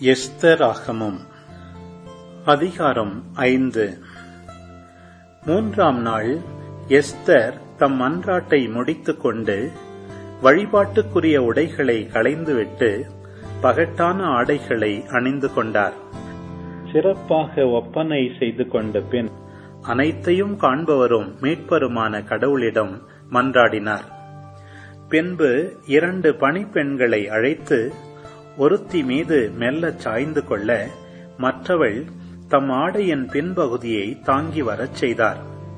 எஸ்தராகமம் அதிகாரம் 5. 3ஆம் நாள் எஸ்தர் தம் மன்றாட்டை முடித்துக் கொண்டு வழிபாட்டுக்குரிய உடைகளை களைந்துவிட்டு பகட்டான ஆடைகளை அணிந்து கொண்டார். சிறப்பாக ஒப்பனை செய்து கொண்ட பின் அனைத்தையும் காண்பவரும் மீட்பருமான கடவுளிடம் மன்றாடினார். பின்பு 2 பணிப்பெண்களை அழைத்து ஒருத்தி மீது மெல்லச் சாய்ந்து கொள்ள மற்றவள் தம் ஆடையின் பின்பகுதியை தாங்கி வரச் செய்தார்.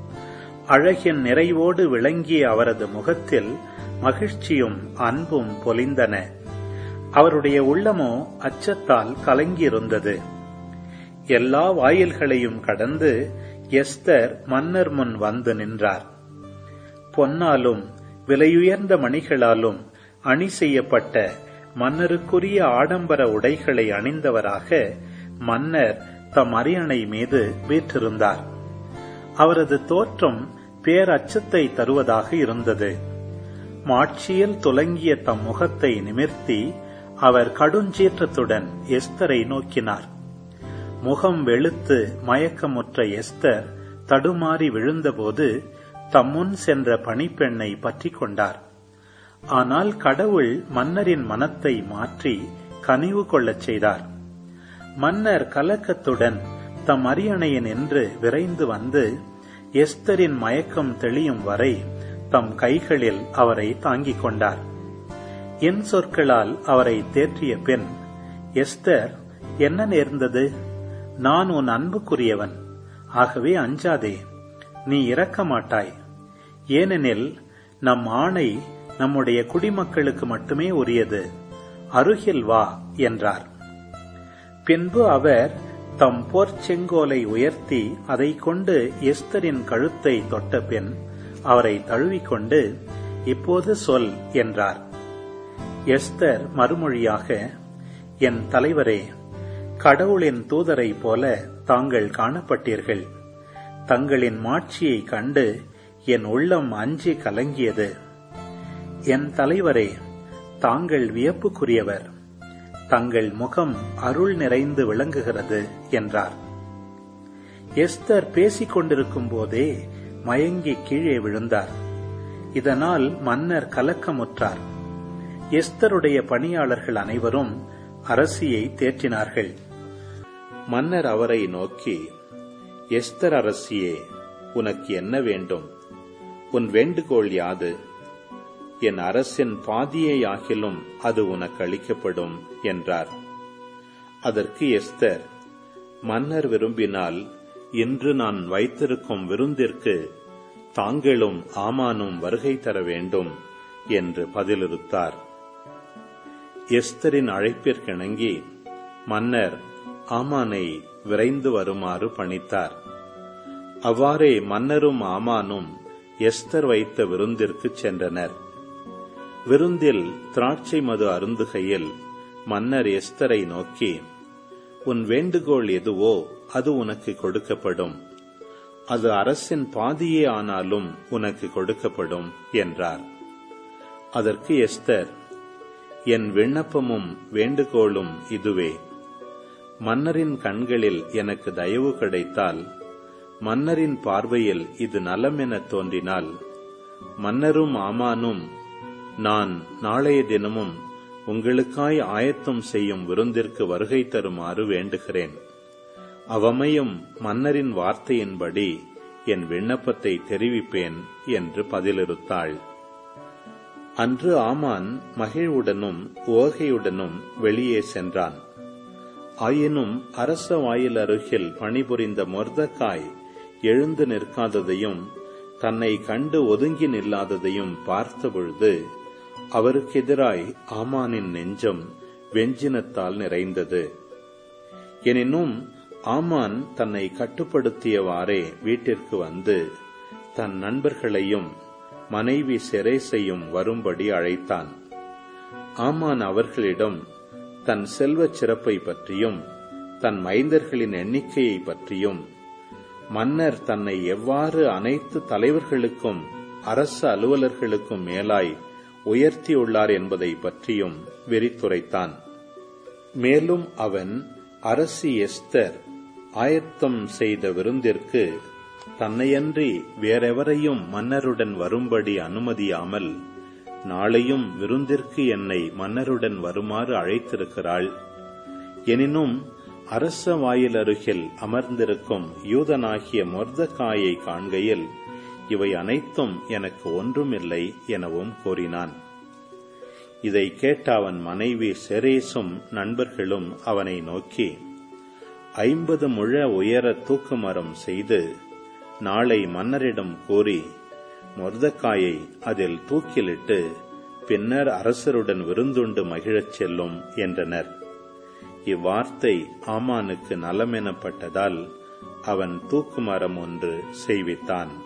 அழகின் நிறைவோடு விளங்கிய அவரது முகத்தில் மகிழ்ச்சியும் அன்பும் பொலிந்தன. அவருடைய உள்ளமோ அச்சத்தால் கலங்கியிருந்தது. எல்லா வாயில்களையும் கடந்து எஸ்தர் மன்னர் முன் வந்து நின்றார். பொன்னாலும் விலையுயர்ந்த மணிகளாலும் அணி செய்யப்பட்ட மன்னருக்குரிய ஆடம்பர உடைகளை அணிந்தவராக மன்னர் தம் அரியணை மீது வீற்றிருந்தார். அவரது தோற்றம் பேரச்சத்தை தருவதாக இருந்தது. மாட்சியில் துலங்கிய தம் முகத்தை நிமிர்த்தி அவர் கடுஞ்சீற்றத்துடன் எஸ்தரை நோக்கினார். முகம் வெளுத்து மயக்கமுற்ற எஸ்தர் தடுமாறி விழுந்தபோது தம்முன் சென்ற பணிப்பெண்ணை பற்றிக் கொண்டார். ஆனால் கடவுள் மன்னரின் மனத்தை மாற்றி கனிவு கொள்ளச் செய்தார். மன்னர் கலக்கத்துடன் தம் அரியணையின் என்று விரைந்து வந்து எஸ்தரின் மயக்கம் தெளியும் வரை தம் கைகளில் அவரை தாங்கிக் கொண்டார். என் சொற்களால் அவரை தேற்றிய பின், எஸ்தர், என்ன நேர்ந்தது? நான் உன் அன்புக்குரியவன், ஆகவே அஞ்சாதே, நீ இறக்க மாட்டாய். ஏனெனில் நம் ஆணை நம்முடைய குடிமக்களுக்கு மட்டுமே உரியது. அருகில் வா என்றார். பின்பு அவர் தம் போர்ச்செங்கோலை உயர்த்தி அதை கொண்டு எஸ்தரின் கழுத்தை தொட்ட பின் அவரை தழுவிக்கொண்டு, இப்போது சொல் என்றார். எஸ்தர் மறுமொழியாக, என் தலைவரே, கடவுளின் தூதரை போல தாங்கள் காணப்பட்டீர்கள். தங்களின் மாட்சியை கண்டு என் உள்ளம் அஞ்சி கலங்கியது. என் தலைவரே, தாங்கள் வியப்புக்குரியவர். தங்கள் முகம் அருள் நிறைந்து விளங்குகிறது என்றார். எஸ்தர் பேசிக் கொண்டிருக்கும் போதே மயங்கி கீழே விழுந்தார். இதனால் மன்னர் கலக்கமுற்றார். எஸ்தருடைய பணியாளர்கள் அனைவரும் அரசியை தேற்றினார்கள். மன்னர் அவரை நோக்கி, எஸ்தர் அரசியே, உனக்கு என்ன வேண்டும்? உன் வேண்டுகோள் யாது? என் அரசின் பாதியை ஆகிலும் அது உனக்கு அளிக்கப்படும் என்றார். அதற்கு எஸ்தர், மன்னர் விரும்பினால் இன்று நான் வைத்திருக்கும் விருந்திற்கு தாங்களும் ஆமானும் வருகை தர வேண்டும் என்று பதிலிறுத்தார். எஸ்தரின் அழைப்பிற்கிணங்கி மன்னர் ஆமானை விரைந்து வருமாறு பணித்தார். அவ்வாறே மன்னரும் ஆமானும் எஸ்தர் வைத்த விருந்திற்கு சென்றனர். விருந்தில் திராட்சை மது அருந்துகையில் மன்னர் எஸ்தரை நோக்கி, உன் வேண்டுகோள் எதுவோ அது உனக்கு கொடுக்கப்படும். அது அரசின் பாதியே ஆனாலும் உனக்கு கொடுக்கப்படும் என்றார். அதற்கு எஸ்தர், என் விண்ணப்பமும் வேண்டுகோளும் இதுவே. மன்னரின் கண்களில் எனக்கு தயவு கிடைத்தால், மன்னரின் பார்வையில் இது நலம் என தோன்றினால், மன்னரும் ஆமானும் நான் நாளைய தினமும் உங்களுக்காய் ஆயத்தம் செய்யும் விருந்திற்கு வருகை தருமாறு வேண்டுகிறேன். அவமையும் மன்னரின் வார்த்தையின்படி என் விண்ணப்பத்தை தெரிவிப்பேன் என்று பதிலிறுத்தாள். அன்று ஆமான் மகிழ்வுடனும் ஓகையுடனும் வெளியே சென்றான். ஆயினும் அரச வாயில் அருகில் பணிபுரிந்த மொர்தெகாய் எழுந்து நிற்காததையும் தன்னை கண்டு ஒதுங்கி நில்லாததையும் பார்த்தபொழுது அவருக்கு எதிராய் ஆமானின் நெஞ்சம் வெஞ்சினத்தால் நிறைந்தது. எனினும் ஆமான் தன்னை கட்டுப்படுத்தியவாறே வீட்டிற்கு வந்து தன் நண்பர்களையும் மனைவி செரேசையும் வரும்படி அழைத்தான். ஆமான் அவர்களிடம் தன் செல்வச் சிறப்பை பற்றியும் தன் மைந்தர்களின் எண்ணிக்கையை பற்றியும் மன்னர் தன்னை எவ்வாறு அனைத்து தலைவர்களுக்கும் அரசு அலுவலர்களுக்கும் மேலாய் உயர்த்தியுள்ளார் என்பதை பற்றியும் விரித்துரைத்தான். மேலும் அவன் அரசி எஸ்தர் ஆயத்தம் செய்த விருந்திற்கு தன்னையன்றி வேறெவரையும் மன்னருடன் வரும்படி அனுமதியாமல், நாளையும் விருந்திற்கு என்னை மன்னருடன் வருமாறு அழைத்திருக்கிறாள். எனினும் அரச வாயில் அருகில் அமர்ந்திருக்கும் யூதனாகிய மொர்தெகாயை காண்கையில் இவை அனைத்தும் எனக்கு ஒன்றுமில்லை எனவும் கூறினான். இதை கேட்ட அவன் மனைவி செரேசும் நண்பர்களும் அவனை நோக்கி, 50 முழ உயர தூக்குமரம் செய்து நாளை மன்னரிடம் கூறி மொர்தெகாயை அதில் தூக்கிலிட்டு பின்னர் அரசருடன் விருந்துண்டு மகிழச் செல்லும் என்றனர். இவ்வார்த்தை ஆமானுக்கு நலமெனப்பட்டதால் அவன் தூக்குமரம் ஒன்று செய்வித்தான்.